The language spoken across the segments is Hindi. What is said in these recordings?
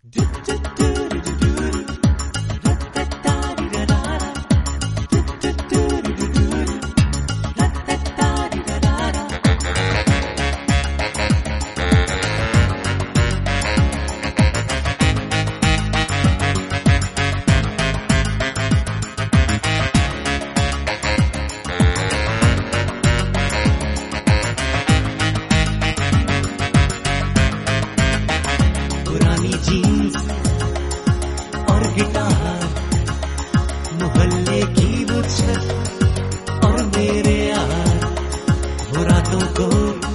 जीन्स और गिटार, मोहल्ले की वो छत और मेरे यार, वो रातों को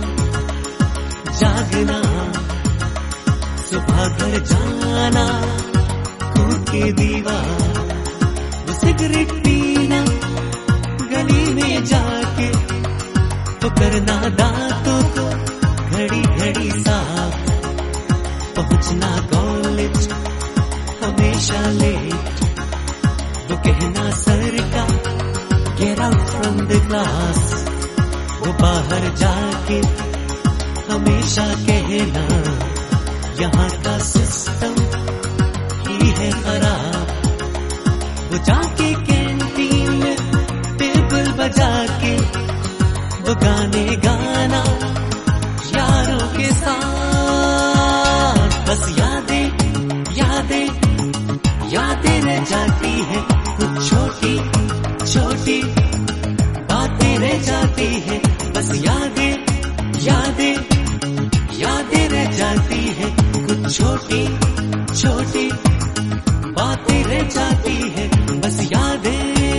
जागना, सुबह घर जाना, कूद के दीवार, वो सिगरेट पीना, गली में जाके तो करना दांतों को घड़ी घड़ी साफ, पहुंचना कॉलेज हमेशा लेट, वो कहना सर का get out from the class, वो बाहर जाके हमेशा कहना यहाँ का सिस्टम ही है खराब, वो जाके कैंटीन में टेबल बजा के वो गाने गाना यारों के साथ, बस यादें यादें यादें रह जाती है, कुछ छोटी छोटी बातें रह जाती है, बस यादें यादें यादें रह जाती है, कुछ छोटी छोटी बातें रह जाती है, बस यादें।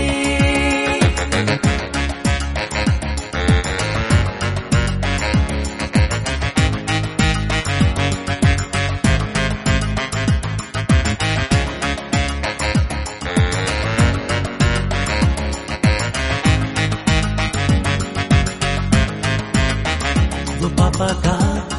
वो पापा का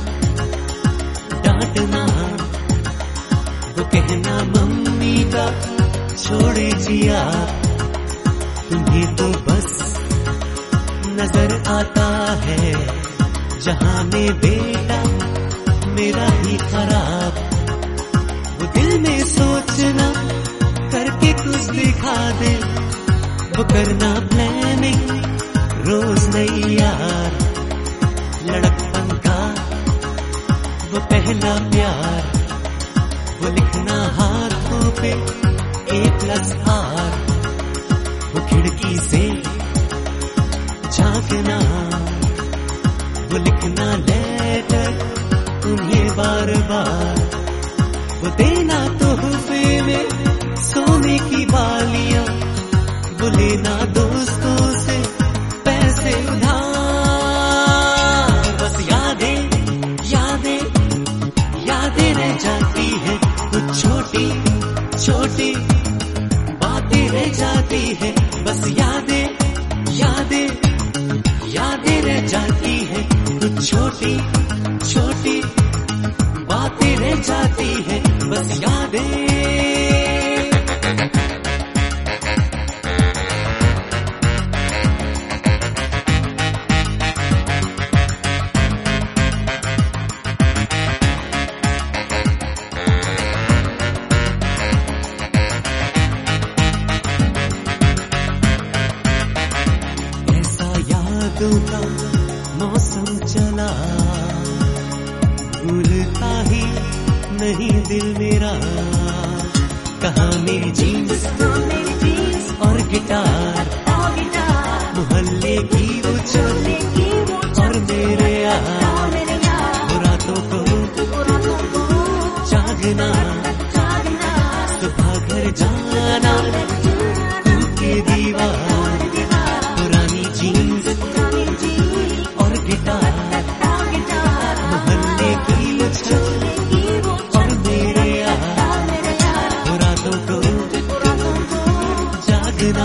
डांटना, वो कहना मम्मी का छोड़े जिया, तुम्हें तो बस नजर आता है जहां में बेटा मेरा ही खराब, वो दिल में सोचना करके कुछ दिखा दे, वो करना प्लानिंग रोज नई यार, लड़कपन का वो पहला प्यार, वो लिखना हाथों पे A+R, वो खिड़की से झांकना, वो लिखना लेटर उन्हें बार बार, वो देना तोहफे में सोने की बालियां, वो लेना दोस्तों से पैसे उधार, यादें रह जाती है, कुछ छोटी छोटी बातें रह जाती है, बस यादें यादें यादें रह जाती है, कुछ छोटी छोटी बातें रह जाती है, बस यादें। का मौसम चला, भूलता ही नहीं दिल मेरा, कहाँ मेरी जीन्स और गिटार, मोहल्ले की वो छत और मेरे यार, वो रातों को जागना, सुबह घर जाना, कूद के दीवार, पुरानी जीन्स और गिटार, मोहल्ले की वो छत और मेरे यार, वो रातों को जागना,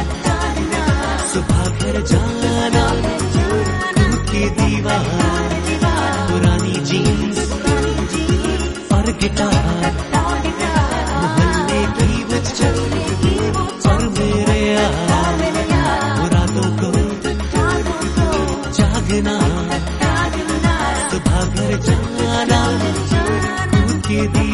सुबह घर जाना, कूद के दीवार, पुरानी जीन्स और गिटार, मोहल्ले की वो छत और मेरे यार, वो रातों को जागना, सुबह घर जाना, कूद के